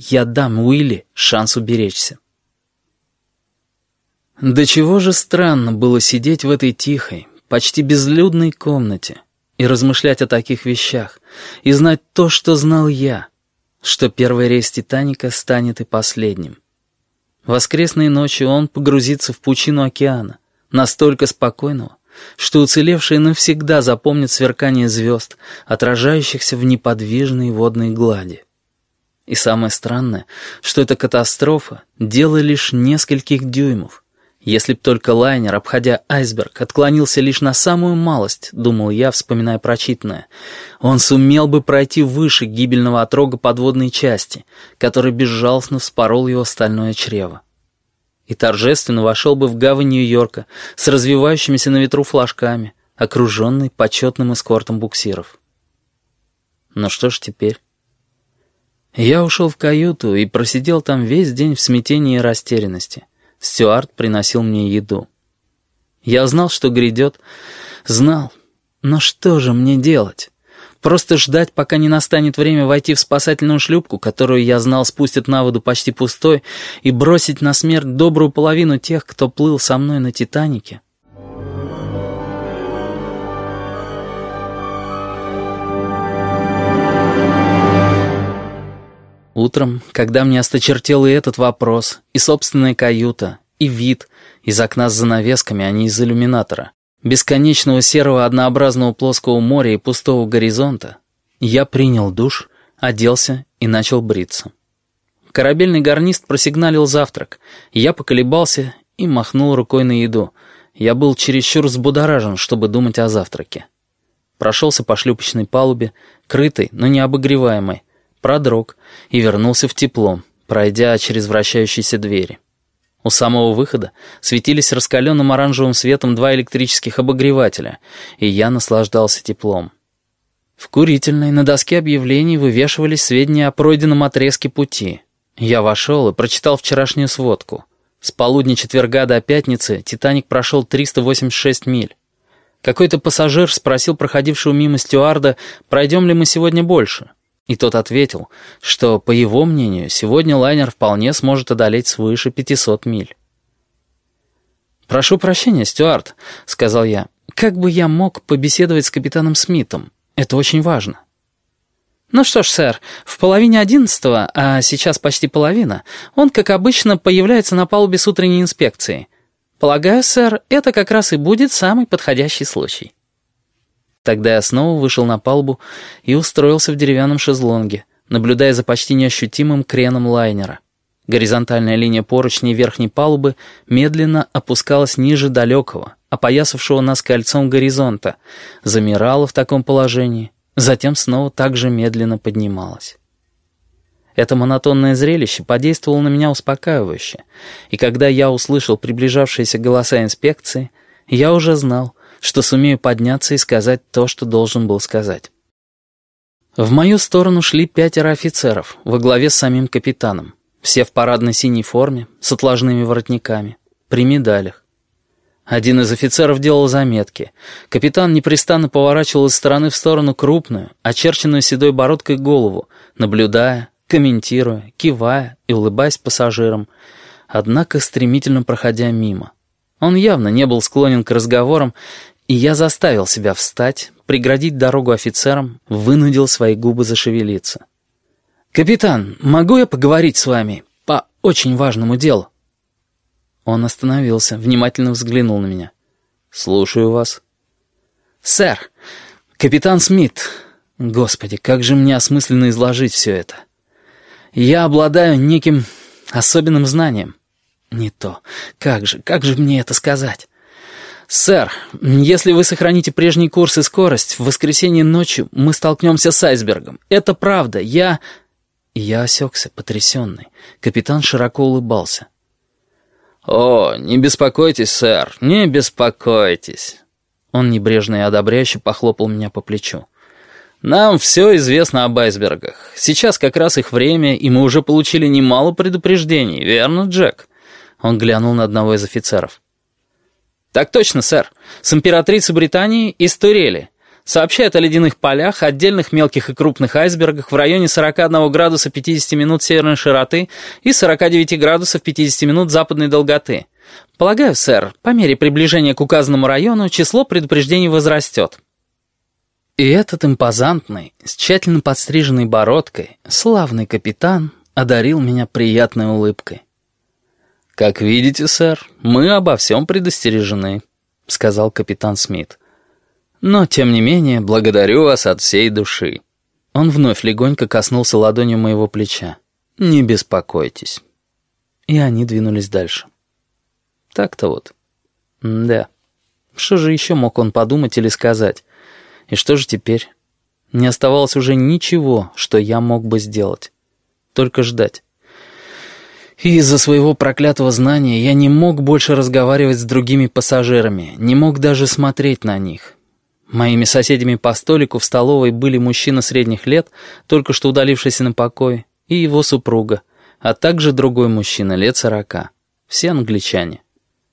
я дам Уилли шанс уберечься. До чего же странно было сидеть в этой тихой, почти безлюдной комнате и размышлять о таких вещах, и знать то, что знал я, что первый рейс «Титаника» станет и последним. Воскресной ночью он погрузится в пучину океана, настолько спокойного, что уцелевшие навсегда запомнят сверкание звезд, отражающихся в неподвижной водной глади. И самое странное, что эта катастрофа — дело лишь нескольких дюймов. Если б только лайнер, обходя айсберг, отклонился лишь на самую малость, думал я, вспоминая прочитанное, он сумел бы пройти выше гибельного отрога подводной части, который безжалостно вспорол его стальное чрево. И торжественно вошел бы в гавань Нью-Йорка с развивающимися на ветру флажками, окруженный почетным эскортом буксиров. Но что ж теперь? Я ушел в каюту и просидел там весь день в смятении и растерянности. Стюарт приносил мне еду. Я знал, что грядет. Знал. Но что же мне делать? Просто ждать, пока не настанет время войти в спасательную шлюпку, которую, я знал, спустят на воду почти пустой, и бросить на смерть добрую половину тех, кто плыл со мной на «Титанике»? Утром, когда мне осточертел и этот вопрос, и собственная каюта, и вид из окна с занавесками, а не из иллюминатора, бесконечного серого однообразного плоского моря и пустого горизонта, я принял душ, оделся и начал бриться. Корабельный гарнист просигналил завтрак, я поколебался и махнул рукой на еду. Я был чересчур взбудоражен, чтобы думать о завтраке. Прошелся по шлюпочной палубе, крытой, но не обогреваемой, продрог и вернулся в тепло, пройдя через вращающиеся двери. У самого выхода светились раскаленным оранжевым светом 2 электрических обогревателя, и я наслаждался теплом. В курительной на доске объявлений вывешивались сведения о пройденном отрезке пути. Я вошел и прочитал вчерашнюю сводку. С полудня четверга до пятницы «Титаник» прошел 386 миль. Какой-то пассажир спросил проходившего мимо стюарда, пройдем ли мы сегодня больше. И тот ответил, что, по его мнению, сегодня лайнер вполне сможет одолеть свыше 500 миль. «Прошу прощения, стюард», — сказал я, — «как бы я мог побеседовать с капитаном Смитом? Это очень важно». «Ну что ж, сэр, в 10:30, а сейчас почти половина, он, как обычно, появляется на палубе с утренней инспекцией. Полагаю, сэр, это как раз и будет самый подходящий случай». Тогда я снова вышел на палубу и устроился в деревянном шезлонге, наблюдая за почти неощутимым креном лайнера. Горизонтальная линия поручней верхней палубы медленно опускалась ниже далекого, опоясавшего нас кольцом горизонта, замирала в таком положении, затем снова так же медленно поднималась. Это монотонное зрелище подействовало на меня успокаивающе, и когда я услышал приближавшиеся голоса инспекции, я уже знал, что сумею подняться и сказать то, что должен был сказать. В мою сторону шли 5 офицеров во главе с самим капитаном, все в парадной синей форме, с отложными воротниками, при медалях. Один из офицеров делал заметки. Капитан непрестанно поворачивал из стороны в сторону крупную, очерченную седой бородкой голову, наблюдая, комментируя, кивая и улыбаясь пассажирам, однако стремительно проходя мимо. Он явно не был склонен к разговорам, и я заставил себя встать, преградить дорогу офицерам, вынудил свои губы зашевелиться. «Капитан, могу я поговорить с вами по очень важному делу?» Он остановился, внимательно взглянул на меня. «Слушаю вас». «Сэр, капитан Смит, господи, как же мне осмысленно изложить все это? Я обладаю неким особенным знанием. Не то. Как же мне это сказать? Сэр, если вы сохраните прежний курс и скорость, в воскресенье ночью мы столкнемся с айсбергом. Это правда, Я осекся, потрясенный. Капитан широко улыбался. «О, не беспокойтесь, сэр, не беспокойтесь». Он небрежно и одобряюще похлопал меня по плечу. «Нам все известно об айсбергах. Сейчас как раз их время, и мы уже получили немало предупреждений, верно, Джек?» Он глянул на одного из офицеров. «Так точно, сэр. С императрицей Британии из турели. Сообщают о ледяных полях, отдельных мелких и крупных айсбергах в районе 41 градуса 50 минут северной широты и 49 градусов 50 минут западной долготы. Полагаю, сэр, по мере приближения к указанному району число предупреждений возрастет». И этот импозантный, с тщательно подстриженной бородкой, славный капитан одарил меня приятной улыбкой. «Как видите, сэр, мы обо всем предостережены», — сказал капитан Смит. «Но, тем не менее, благодарю вас от всей души». Он вновь легонько коснулся ладонью моего плеча. «Не беспокойтесь». И они двинулись дальше. Так-то вот. Да. Что же еще мог он подумать или сказать? И что же теперь? Не оставалось уже ничего, что я мог бы сделать. Только ждать. И из-за своего проклятого знания я не мог больше разговаривать с другими пассажирами, не мог даже смотреть на них. Моими соседями по столику в столовой были мужчина средних лет, только что удалившийся на покой, и его супруга, а также другой мужчина лет 40. Все англичане.